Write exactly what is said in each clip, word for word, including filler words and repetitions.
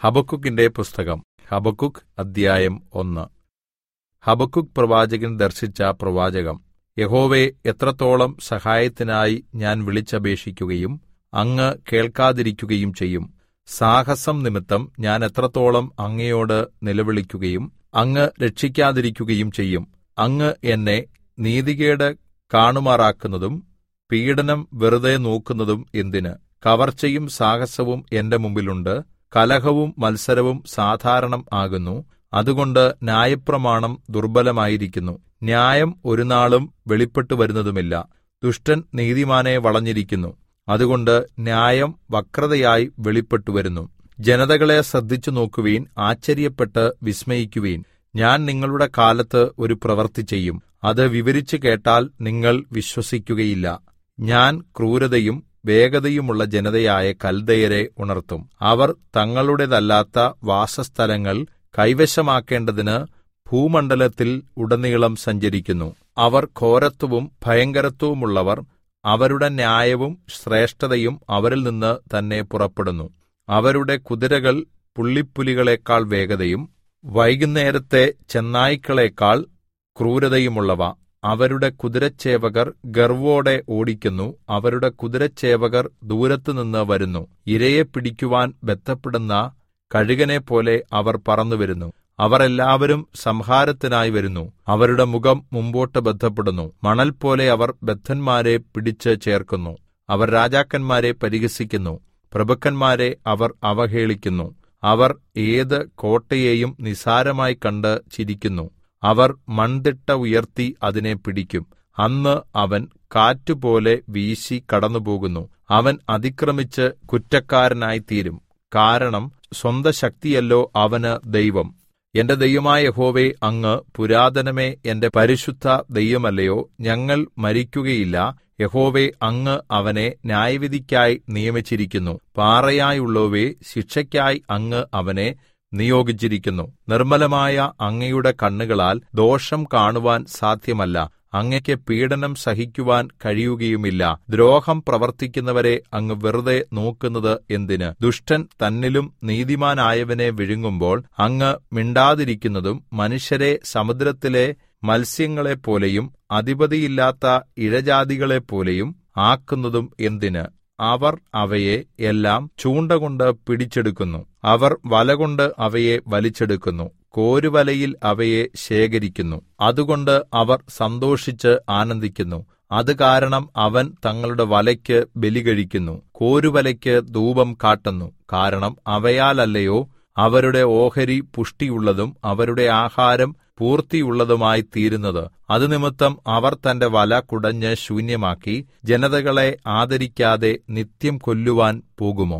ഹബക്കൂക്കിന്റെ പുസ്തകം. ഹബക്കൂക്ക് അദ്ധ്യായം ഒന്ന്. ഹബക്കൂക്ക് പ്രവാചകൻ ദർശിച്ച പ്രവാചകം. യഹോവേ, എത്രത്തോളം സഹായത്തിനായി ഞാൻ വിളിച്ചപേക്ഷിക്കുകയും അങ്ങ് കേൾക്കാതിരിക്കുകയും ചെയ്യും. സാഹസം നിമിത്തം ഞാൻ എത്രത്തോളം അങ്ങയോട് നിലവിളിക്കുകയും അങ്ങ് രക്ഷിക്കാതിരിക്കുകയും ചെയ്യും. അങ്ങ് എന്നെ നീതികേട് കാണുമാറാക്കുന്നതും പീഡനം വെറുതെ നോക്കുന്നതും എന്തിന്? കവർച്ചയും സാഹസവും എന്റെ മുമ്പിലുണ്ട്. കലഹവും മത്സരവും സാധാരണം ആകുന്നു. അതുകൊണ്ട് ന്യായപ്രമാണം ദുർബലമായിരിക്കുന്നു. ന്യായം ഒരുനാളും വെളിപ്പെട്ടു വരുന്നതുമില്ല. ദുഷ്ടൻ നീതിമാനെ വളഞ്ഞിരിക്കുന്നു. അതുകൊണ്ട് ന്യായം വക്രതയായി വെളിപ്പെട്ടുവരുന്നു. ജനതകളെ ശ്രദ്ധിച്ചു നോക്കുവിൻ, ആശ്ചര്യപ്പെട്ട് വിസ്മയിക്കുവിൻ. ഞാൻ നിങ്ങളുടെ കാലത്ത് ഒരു പ്രവൃത്തി ചെയ്യും. അത് വിവരിച്ചു കേട്ടാൽ നിങ്ങൾ വിശ്വസിക്കുകയില്ല. ഞാൻ ക്രൂരതയും വേഗതയുമുള്ള ജനതയായ കൽദയരെ ഉണർത്തും. അവർ തങ്ങളുടേതല്ലാത്ത വാസസ്ഥലങ്ങൾ കൈവശമാക്കേണ്ടതിന് ഭൂമണ്ഡലത്തിൽ ഉടനീളം സഞ്ചരിക്കുന്നു. അവർ ഘോരത്വവും ഭയങ്കരത്വവുമുള്ളവർ. അവരുടെ ന്യായവും ശ്രേഷ്ഠതയും അവരിൽ നിന്ന് തന്നെ പുറപ്പെടുന്നു. അവരുടെ കുതിരകൾ പുള്ളിപ്പുലികളെക്കാൾ വേഗതയും വൈകുന്നേരത്തെ ചെന്നായ്ക്കളെക്കാൾ ക്രൂരതയുമുള്ളവ. അവരുടെ കുതിരച്ചേവകർ ഗർവ്വോടെ ഓടിക്കുന്നു. അവരുടെ കുതിരച്ചേവകർ ദൂരത്തുനിന്ന് വരുന്നു. ഇരയെ പിടിക്കുവാൻ ബദ്ധപ്പെടുന്ന കഴുകനെപ്പോലെ അവർ പറന്നുവരുന്നു. അവർ എല്ലാവരും സംഹാരത്തിനായി വരുന്നു. അവരുടെ മുഖം മുമ്പോട്ട് ബദ്ധപ്പെടുന്നു. മണൽപോലെ അവർ ബദ്ധന്മാരെ പിടിച്ച് ചേർക്കുന്നു. അവർ രാജാക്കന്മാരെ പരിഹസിക്കുന്നു. പ്രഭുക്കന്മാരെ അവർ അവഹേളിക്കുന്നു. അവർ ഏത് കോട്ടയെയും നിസ്സാരമായി കണ്ട് ചിരിക്കുന്നു. അവർ മൺതിട്ട ഉയർത്തി അതിനെ പിടിക്കും. അന്ന് അവൻ കാറ്റുപോലെ വീശി കടന്നുപോകുന്നു. അവൻ അതിക്രമിച്ച് കുറ്റക്കാരനായിത്തീരും. കാരണം സ്വന്തശക്തിയല്ലോ അവന് ദൈവം. എന്റെ ദൈവമായ യഹോവേ, അങ്ങ് പുരാതനമേ, എന്റെ പരിശുദ്ധ ദൈവമല്ലയോ? ഞങ്ങൾ മരിക്കുകയില്ല. യഹോവേ, അങ്ങ് അവനെ ന്യായവിധിക്കായി നിയമിച്ചിരിക്കുന്നു. പാറയായുള്ളോവേ, ശിക്ഷയ്ക്കായി അങ്ങ് അവനെ നിയോഗിച്ചിരിക്കുന്നു. നിർമ്മലമായ അങ്ങയുടെ കണ്ണുകളാൽ ദോഷം കാണുവാൻ സാധ്യമല്ല. അങ്ങയ്ക്ക് പീഡനം സഹിക്കുവാൻ കഴിയുകയുമില്ല. ദ്രോഹം പ്രവർത്തിക്കുന്നവരെ അങ്ങ് വെറുതെ നോക്കുന്നത് എന്തിന്? ദുഷ്ടൻ തന്നിലും നീതിമാനായവനെ വിഴുങ്ങുമ്പോൾ അങ്ങ് മിണ്ടാതിരിക്കുന്നതും മനുഷ്യരെ സമുദ്രത്തിലെ മത്സ്യങ്ങളെപ്പോലെയും അധിപതിയില്ലാത്ത ഇഴജാതികളെപ്പോലെയും ആക്കുന്നതും എന്തിന്? അവർ അവയെ എല്ലാം ചൂണ്ടകൊണ്ട് പിടിച്ചെടുക്കുന്നു. അവർ വലകൊണ്ട് അവയെ വലിച്ചെടുക്കുന്നു. കോരുവലയിൽ അവയെ ശേഖരിക്കുന്നു. അതുകൊണ്ട് അവർ സന്തോഷിച്ച് ആനന്ദിക്കുന്നു. അത് കാരണം അവൻ തങ്ങളുടെ വലയ്ക്ക് ബലികഴിക്കുന്നു, കോരുവലയ്ക്ക് ധൂപം കാട്ടുന്നു. കാരണം അവയാലല്ലയോ അവരുടെ ഓഹരി പുഷ്ടിയുള്ളതും അവരുടെ ആഹാരം പൂർത്തിയുള്ളതുമായി തീരുന്നത്. അത് നിമിത്തം അവർ തന്റെ വല കുടഞ്ഞ് ശൂന്യമാക്കി ജനതകളെ ആദരിക്കാതെ നിത്യം കൊല്ലുവാൻ പോകുമോ?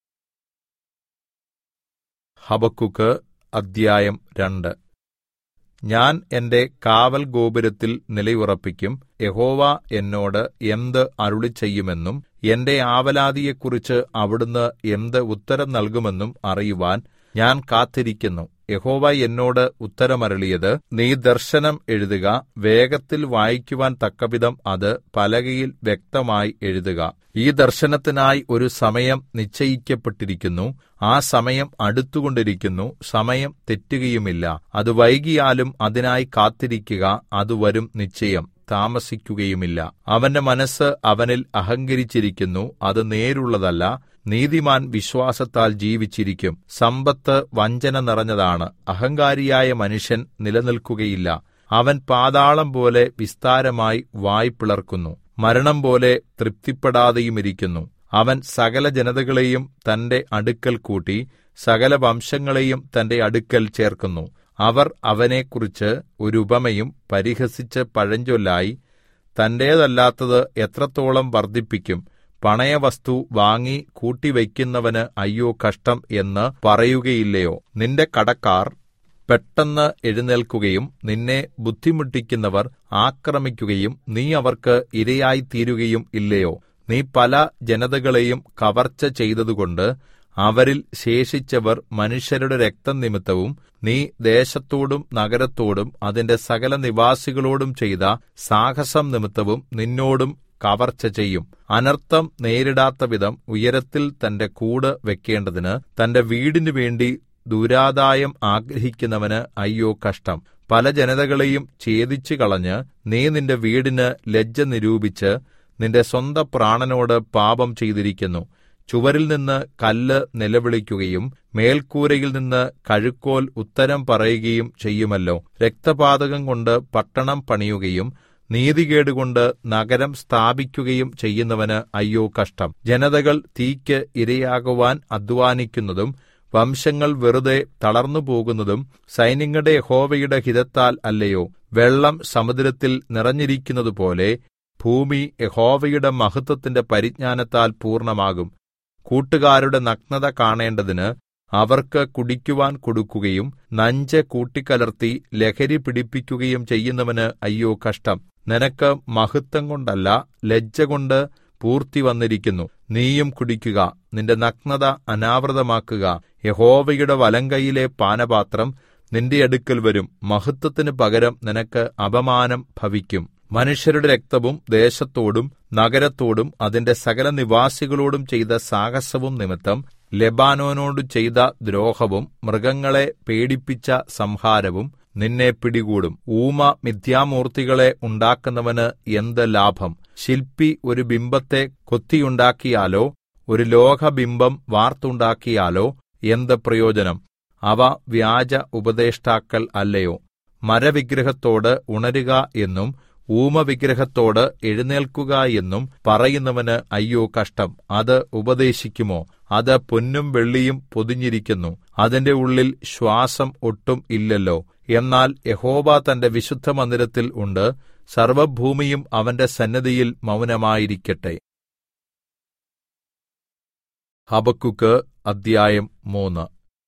ഹബക്കൂക്ക് അദ്ധ്യായം രണ്ട്. ഞാൻ എന്റെ കാവൽ ഗോപുരത്തിൽ നിലയുറപ്പിക്കും. യഹോവ എന്നോട് എന്ത് അരുളിച്ചെയ്യുമെന്നും എന്റെ ആവലാതിയെക്കുറിച്ച് അവിടുന്ന് എന്ത് ഉത്തരം നൽകുമെന്നും അറിയുവാൻ ഞാൻ കാത്തിരിക്കുന്നു. യഹോവ എന്നോട് ഉത്തരമരുളിയത്, നീ ദർശനം എഴുതുക, വേഗത്തിൽ വായിക്കുവാൻ തക്കവിധം അത് പലകയിൽ വ്യക്തമായി എഴുതുക. ഈ ദർശനത്തിനായി ഒരു സമയം നിശ്ചയിക്കപ്പെട്ടിരിക്കുന്നു. ആ സമയം അടുത്തുകൊണ്ടിരിക്കുന്നു. സമയം തെറ്റുകയുമില്ല. അത് വൈകിയാലും അതിനായി കാത്തിരിക്കുക. അത് വരും നിശ്ചയം, താമസിക്കുകയുമില്ല. അവന്റെ മനസ്സ് അവനിൽ അഹങ്കരിച്ചിരിക്കുന്നു. അത് നേരുള്ളതല്ല. നീതിമാൻ വിശ്വാസത്താൽ ജീവിച്ചിരിക്കും. സമ്പത്ത് വഞ്ചന നിറഞ്ഞതാണ്. അഹങ്കാരിയായ മനുഷ്യൻ നിലനിൽക്കുകയില്ല. അവൻ പാതാളം പോലെ വിസ്താരമായി വായ് പിളർക്കുന്നു. മരണം പോലെ തൃപ്തിപ്പെടാതെയുമിരിക്കുന്നു. അവൻ സകല ജനതകളെയും തന്റെ അടുക്കൽ കൂട്ടി സകല വംശങ്ങളെയും തന്റെ അടുക്കൽ ചേർക്കുന്നു. അവർ അവനെക്കുറിച്ച് ഒരു ഉപമയും പരിഹസിച്ച് പഴഞ്ചൊല്ലായി, തന്റേതല്ലാത്തത് എത്രത്തോളം വർദ്ധിപ്പിക്കും? പണയവസ്തു വാങ്ങി കൂട്ടിവയ്ക്കുന്നവന് അയ്യോ കഷ്ടം എന്ന് പറയുകയില്ലയോ? നിന്റെ കടക്കാർ പെട്ടെന്ന് എഴുന്നേൽക്കുകയും നിന്നെ ബുദ്ധിമുട്ടിക്കുന്നവർ ആക്രമിക്കുകയും നീ അവർക്ക് ഇരയായിത്തീരുകയും ഇല്ലയോ? നീ പല ജനതകളെയും കവർച്ച ചെയ്തതുകൊണ്ട് അവരിൽ ശേഷിച്ചവർ മനുഷ്യരുടെ രക്തം നിമിത്തവും നീ ദേശത്തോടും നഗരത്തോടും അതിന്റെ സകല നിവാസികളോടും ചെയ്ത സാഹസം നിമിത്തവും നിന്നോടും കവർച്ച ചെയ്യും. അനർത്ഥം നേരിടാത്ത വിധം ഉയരത്തിൽ തന്റെ കൂട് വെക്കേണ്ടതിന് തന്റെ വീടിനു വേണ്ടി ദുരാദായം ആഗ്രഹിക്കുന്നവന് അയ്യോ കഷ്ടം. പല ജനതകളെയും ഛേദിച്ചു കളഞ്ഞ് നീ നിന്റെ വീടിന് ലജ്ജ നിരൂപിച്ച് നിന്റെ സ്വന്ത പ്രാണനോട് പാപം ചെയ്തിരിക്കുന്നു. ചുവരിൽ നിന്ന് കല്ല് നിലവിളിക്കുകയും മേൽക്കൂരയിൽ നിന്ന് കഴുക്കോൽ ഉത്തരം പറയുകയും ചെയ്യുമല്ലോ. രക്തപാതകം കൊണ്ട് പട്ടണം പണിയുകയും നീതികേടുകൊണ്ട് നഗരം സ്ഥാപിക്കുകയും ചെയ്യുന്നവന് അയ്യോ കഷ്ടം. ജനതകൾ തീയ്ക്ക് ഇരയാകുവാൻ അധ്വാനിക്കുന്നതും വംശങ്ങൾ വെറുതെ തളർന്നുപോകുന്നതും സൈന്യങ്ങളുടെ യഹോവയുടെ ഹിതത്താൽ അല്ലയോ? വെള്ളം സമുദ്രത്തിൽ നിറഞ്ഞിരിക്കുന്നതുപോലെ ഭൂമി യഹോവയുടെ മഹത്വത്തിന്റെ പരിജ്ഞാനത്താൽ പൂർണ്ണമാകും. കൂട്ടുകാരുടെ നഗ്നത കാണേണ്ടതിന് അവർക്ക് കുടിക്കുവാൻ കൊടുക്കുകയും നഞ്ച് കൂട്ടിക്കലർത്തി ലഹരി പിടിപ്പിക്കുകയും ചെയ്യുന്നവന് അയ്യോ കഷ്ടം. നിനക്ക് മഹത്വം കൊണ്ടല്ല ലജ്ജകൊണ്ട് പൂർത്തി വന്നിരിക്കുന്നു. നീയും കുടിക്കുക, നിന്റെ നഗ്നത അനാവൃതമാക്കുക. യഹോവയുടെ വലങ്കൈയിലെ പാനപാത്രം നിന്റെ അടുക്കൽ വരും. മഹത്വത്തിന് പകരം നിനക്ക് അപമാനം ഭവിക്കും. മനുഷ്യരുടെ രക്തവും ദേശത്തോടും നഗരത്തോടും അതിന്റെ സകല നിവാസികളോടും ചെയ്ത സാഹസവും നിമിത്തം ലെബാനോനോട് ചെയ്ത ദ്രോഹവും മൃഗങ്ങളെ പേടിപ്പിച്ച സംഹാരവും നിന്നെ പിടികൂടും. ഊമ മിഥ്യാമൂർത്തികളെ ഉണ്ടാക്കുന്നവന് എന്ത് ലാഭം? ശില്പി ഒരു ബിംബത്തെ കൊത്തിയുണ്ടാക്കിയാലോ ഒരു ലോഹബിംബം വാർത്തുണ്ടാക്കിയാലോ എന്ത് പ്രയോജനം? അവ വ്യാജ ഉപദേഷ്ടാക്കൾ അല്ലയോ? മരവിഗ്രഹത്തോട് ഉണരുക എന്നും ഊമവിഗ്രഹത്തോട് എഴുന്നേൽക്കുക എന്നും പറയുന്നവന് അയ്യോ കഷ്ടം. അത് ഉപദേശിക്കുമോ? അത് പൊന്നും വെള്ളിയും പൊതിഞ്ഞിരിക്കുന്നു, അതിന്റെ ഉള്ളിൽ ശ്വാസം ഒട്ടും ഇല്ലല്ലോ. എന്നാൽ യഹോവ തന്റെ വിശുദ്ധമന്ദിരത്തിൽ ഉണ്ട്. സർവ്വഭൂമിയും അവന്റെ സന്നിധിയിൽ മൗനമായിരിക്കട്ടെ. ഹബക്കൂക്ക് അദ്ധ്യായം മൂന്ന്.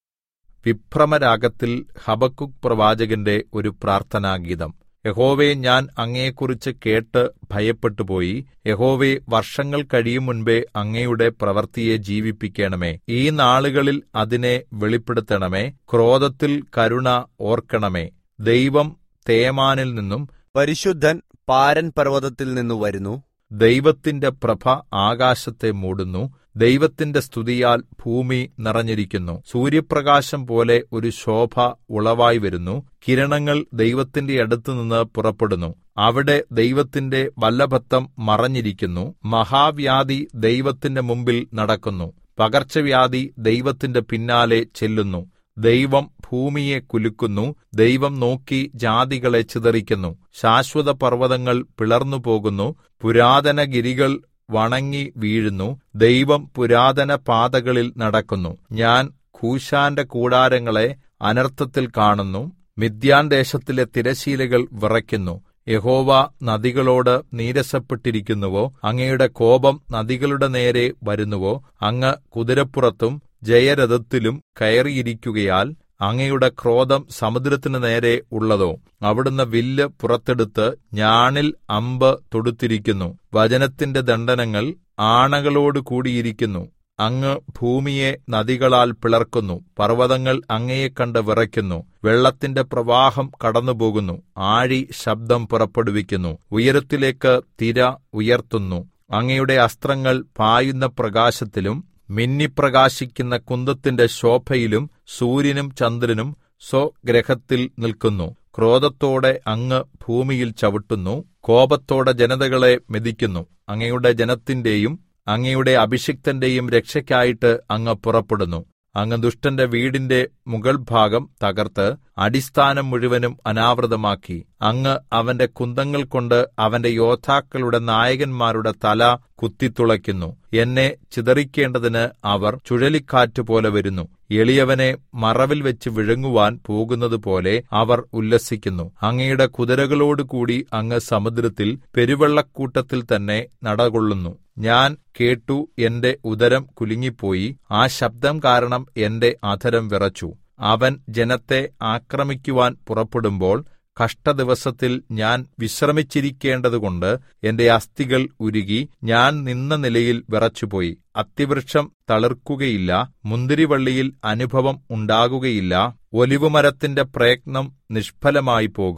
വിഭ്രമരാഗത്തിൽ ഹബക്കൂക്ക് പ്രവാചകന്റെ ഒരു പ്രാർത്ഥനാഗീതം. യഹോവേ, ഞാൻ അങ്ങയെക്കുറിച്ച് കേട്ട് ഭയപ്പെട്ടുപോയി. യഹോവേ, വർഷങ്ങൾ കഴിയും മുൻപേ അങ്ങയുടെ പ്രവൃത്തിയെ ജീവിപ്പിക്കണമേ. ഈ നാളുകളിൽ അതിനെ വെളിപ്പെടുത്തണമേ. ക്രോധത്തിൽ കരുണ ഓർക്കണമേ. ദൈവം തേമാനിൽ നിന്നും പരിശുദ്ധൻ പാരൻ പർവ്വതത്തിൽ നിന്നു വരുന്നു. ദൈവത്തിന്റെ പ്രഭ ആകാശത്തെ മൂടുന്നു. ദൈവത്തിന്റെ സ്തുതിയാൽ ഭൂമി നിറഞ്ഞിരിക്കുന്നു. സൂര്യപ്രകാശം പോലെ ഒരു ശോഭ ഉളവായി വരുന്നു. കിരണങ്ങൾ ദൈവത്തിന്റെ അടുത്തുനിന്ന് പുറപ്പെടുന്നു. അവിടെ ദൈവത്തിന്റെ വല്ലഭത്വം മറഞ്ഞിരിക്കുന്നു. മഹാവ്യാധി ദൈവത്തിന്റെ മുമ്പിൽ നടക്കുന്നു. പകർച്ചവ്യാധി ദൈവത്തിന്റെ പിന്നാലെ ചെല്ലുന്നു. ദൈവം ഭൂമിയെ കുലുക്കുന്നു. ദൈവം നോക്കി ജാതികളെ ചിതറിക്കുന്നു. ശാശ്വത പർവ്വതങ്ങൾ പിളർന്നുപോകുന്നു. പുരാതന ഗിരികൾ വണങ്ങി വീഴുന്നു. ദൈവം പുരാതന പാതകളിൽ നടക്കുന്നു. ഞാൻ കൂശാന്റെ കൂടാരങ്ങളെ അനർത്ഥത്തിൽ കാണുന്നു. മിദ്യാൻ ദേശത്തിലെ തിരശ്ശീലകൾ വിറയ്ക്കുന്നു. യഹോവ നദികളോട് നീരസപ്പെട്ടിരിക്കുന്നുവോ? അങ്ങയുടെ കോപം നദികളുടെ നേരെ വരുന്നുവോ? അങ്ങ് കുതിരപ്പുറത്തും ജയരഥത്തിലും കയറിയിരിക്കുകയാൽ അങ്ങയുടെ ക്രോധം സമുദ്രത്തിനു നേരെ ഉള്ളതോ? അവിടുന്ന് വില്ല് പുറത്തെടുത്ത് ഞാണിൽ അമ്പ് തൊടുത്തിരിക്കുന്നു. വചനത്തിന്റെ ദണ്ഡനങ്ങൾ ആണകളോട് കൂടിയിരിക്കുന്നു. അങ്ങ് ഭൂമിയെ നദികളാൽ പിളർക്കുന്നു. പർവ്വതങ്ങൾ അങ്ങയെ കണ്ട് വിറയ്ക്കുന്നു. വെള്ളത്തിന്റെ പ്രവാഹം കടന്നുപോകുന്നു. ആഴി ശബ്ദം പുറപ്പെടുവിക്കുന്നു. ഉയരത്തിലേക്ക് തിര ഉയർത്തുന്നു. അങ്ങയുടെ അസ്ത്രങ്ങൾ പായുന്ന പ്രകാശത്തിലും മിന്നിപ്രകാശിക്കുന്ന കുന്തത്തിന്റെ ശോഭയിലും സൂര്യനും ചന്ദ്രനും സ്വഗ്രഹത്തിൽ നിൽക്കുന്നു. ക്രോധത്തോടെ അങ്ങ് ഭൂമിയിൽ ചവിട്ടുന്നു. കോപത്തോടെ ജനതകളെ മെതിക്കുന്നു. അങ്ങയുടെ ജനത്തിന്റെയും അങ്ങയുടെ അഭിഷിക്തന്റെയും രക്ഷയ്ക്കായിട്ട് അങ്ങ് പുറപ്പെടുന്നു. അങ്ങ് ദുഷ്ടന്റെ വീടിന്റെ മുകൾഭാഗം തകർത്ത് അടിസ്ഥാനം മുഴുവനും അനാവൃതമാക്കി. അങ്ങ് അവന്റെ കുന്തങ്ങൾ കൊണ്ട് അവന്റെ യോദ്ധാക്കളുടെ നായകന്മാരുടെ തല കുത്തിത്തുളയ്ക്കുന്നു. എന്നെ ചിതറിക്കേണ്ടതിന് അവർ ചുഴലിക്കാറ്റുപോലെ വരുന്നു. എളിയവനെ മറവിൽ വെച്ച് വിഴുങ്ങുവാൻ പോകുന്നതുപോലെ അവർ ഉല്ലസിക്കുന്നു. അങ്ങയുടെ കുതിരകളോടുകൂടി അങ്ങ് സമുദ്രത്തിൽ പെരുവെള്ളക്കൂട്ടത്തിൽ തന്നെ നടകൊള്ളുന്നു. ഞാൻ കേട്ടു, എന്റെ ഉദരം കുലുങ്ങിപ്പോയി. ആ ശബ്ദം കാരണം എന്റെ അധരം വിറച്ചു. അവൻ ജനത്തെ ആക്രമിക്കുവാൻ പുറപ്പെടുമ്പോൾ കഷ്ടദിവസത്തിൽ ഞാൻ വിശ്രമിച്ചിരിക്കേണ്ടതുകൊണ്ട് എന്റെ അസ്ഥികൾ ഉരുകി ഞാൻ നിന്ന നിലയിൽ വിറച്ചുപോയി. അത്തിവൃക്ഷം തളിർക്കുകയില്ല. മുന്തിരിവള്ളിയിൽ അനുഭവം ഉണ്ടാകുകയില്ല. ഒലിവുമരത്തിന്റെ പ്രയത്നം നിഷ്ഫലമായി പോകും.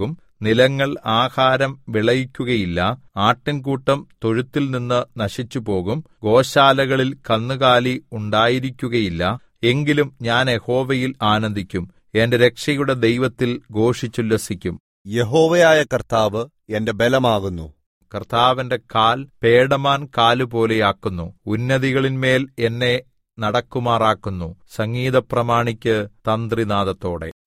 നിലങ്ങൾ ആഹാരം വിളയിക്കുകയില്ല. ആട്ടിൻകൂട്ടം തൊഴുത്തിൽ നിന്ന് നശിച്ചുപോകും. ഗോശാലകളിൽ കന്നുകാലി ഉണ്ടായിരിക്കുകയില്ല. എങ്കിലും ഞാൻ യഹോവയിൽ ആനന്ദിക്കും, എന്റെ രക്ഷയുടെ ദൈവത്തിൽ ഘോഷിച്ചുല്ലസിക്കും. യഹോവയായ കർത്താവ് എന്റെ ബലമാകുന്നു. കർത്താവിന്റെ കാൽ പേടമാൻ കാലുപോലെയാക്കുന്നു. ഉന്നതികളിന്മേൽ എന്നെ നടക്കുമാറാക്കുന്നു. സംഗീതപ്രമാണിക്ക് തന്ത്രിനാദത്തോടെ.